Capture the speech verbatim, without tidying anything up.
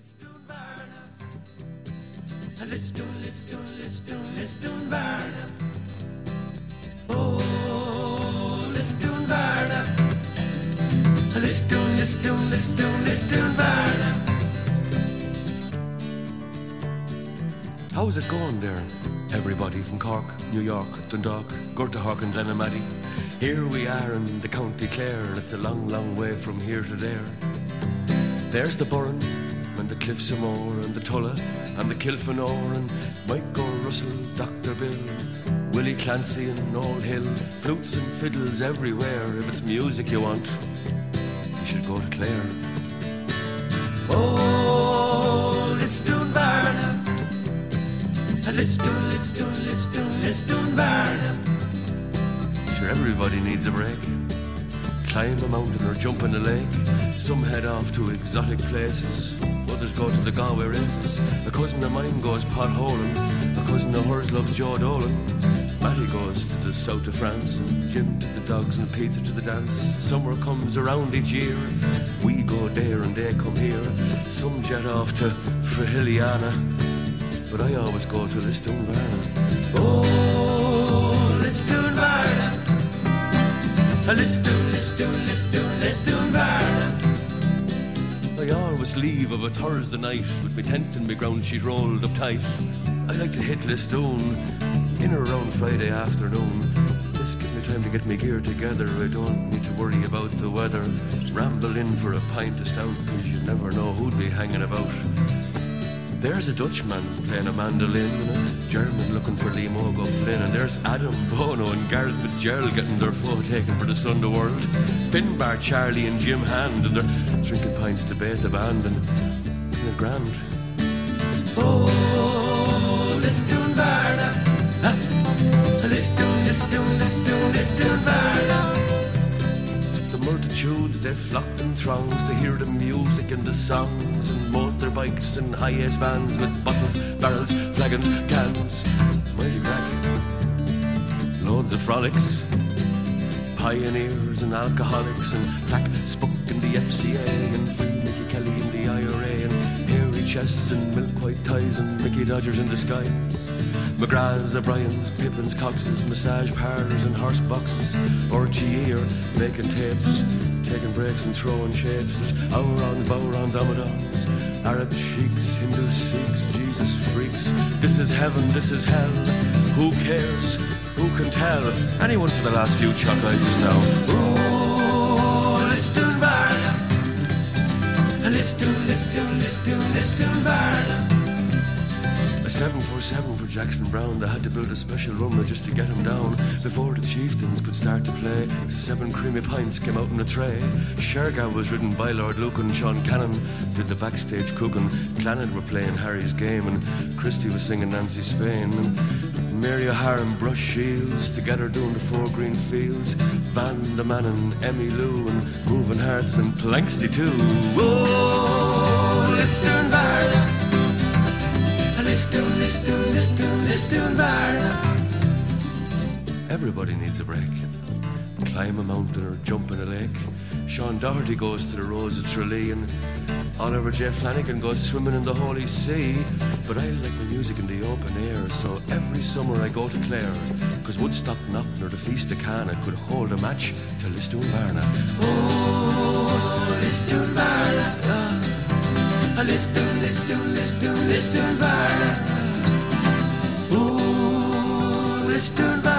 Lisdoonvarna. Lisdoon, Lisdoon, Lisdoon, Lisdoonvarna. Oh, Lisdoonvarna. Lisdoon, Lisdoon, Lisdoon, Lisdoonvarna. How's it going there? Everybody from Cork, New York, Dundalk, Gortahawk and Glenamaddy. Here we are in the County Clare, and it's a long, long way from here to there. There's the Burren, and the Cliffs of Moher, and the Tulla, and the Kilfenore, and Michael Russell, Doctor Bill, Willie Clancy and Noel Hill. Flutes and fiddles everywhere. If it's music you want, you should go to Clare. Oh, Lisdoonvarna. Lisdoon, Lisdoon, Lisdoon, Lisdoonvarna. Sure, everybody needs a break. Climb a mountain or jump in a lake. Some head off to exotic places. Others go to the Galway races. A cousin of mine goes potholing. A cousin of hers loves Joe Dolan. Matty goes to the south of France, and Jim to the dogs and Peter to the dance. Summer comes around each year. We go there and they come here. Some jet off to Frahiliana, but I always go to Lisdoonvarna. Oh, Lisdoonvarna. Lisdoon, Lisdoon, Lisdoon, Lisdoonvarna. I always leave of a Thursday night with me tent and me ground sheet rolled up tight. I like to hit Lisdoon in or around Friday afternoon. This gives me time to get me gear together. I don't need to worry about the weather. Ramble in for a pint of stout, cause you never know who'd be hanging about. There's a Dutchman playing a mandolin, and a German looking for Liam O'Gauffin, and there's Adam Bono and Gareth Fitzgerald getting their photo taken for the Sunday World. Finbar, Charlie and Jim Hand, and they're drinking pints to bait the band, and isn't it grand? Oh, Lisdoonvarna. Lisdoon, Lisdoon, Lisdoon, Lisdoonvarna. The multitudes, they flocked in throngs to hear the music and the songs, and motorbikes and high-ace vans with bottles, barrels, flagons, cans. Mighty crack. Loads of frolics. Pioneers and alcoholics, and Clack Spuck in the F C A, and Free Mickey Kelly in the I R A, and hairy chests and milk-white ties, and Mickey Dodgers in disguise. McGraths, O'Briens, Pippins, Coxes, massage parlours and horse boxes. R T E are making tapes, taking breaks and throwing shapes. There's Aurons, Bowrons, Amadons, Arab sheiks, Hindu Sikhs, Jesus freaks. This is heaven, this is hell. Who cares? Who can tell? Anyone for the last few chalk ices now. Oh, Lisdoonvarna. Lisdoon, Lisdoon, Lisdoon, Lisdoonvarna. A seven forty-seven for Jackson Brown. They had to build a special runner just to get him down. Before the chieftains could start to play, seven creamy pints came out in a tray. Shergar was ridden by Lord Lucan. Sean Cannon did the backstage cooking. Clannad were playing Harry's game, and Christie was singing Nancy Spain. And Mary O'Hara and Brush Shields together doing the Four Green Fields. Van de Man and Emmy Lou and Moving Hearts and Planksty too. Oh, Lisdoonvarna. Lisdoon, Lisdoon, Lisdoon, Lisdoonvarna. Everybody needs a break. Climb a mountain or jump in a lake. Sean Doherty goes to the Roses Tralee, and Oliver J. Flanagan goes swimming in the Holy See. But I like my music in the open air, so every summer I go to Clare, cause Woodstock, Knockn or the Feast of Cana could hold a match to Lisdoonvarna. Oh, Lisdoonvarna. Lisdoon, Lisdoon, Lisdoon, Lisdoonvarna. Oh, Lisdoonvarna.